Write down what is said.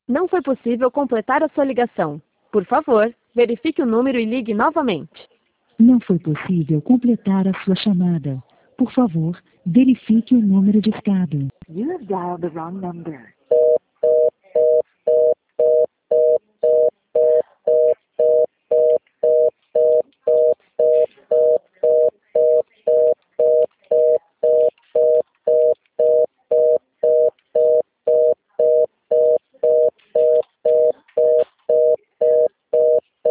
Não foi possível completar a sua ligação. Por favor, verifique o número e ligue novamente. Não foi possível completar a sua chamada. Por favor, verifique o número discado. You have dialed the wrong number.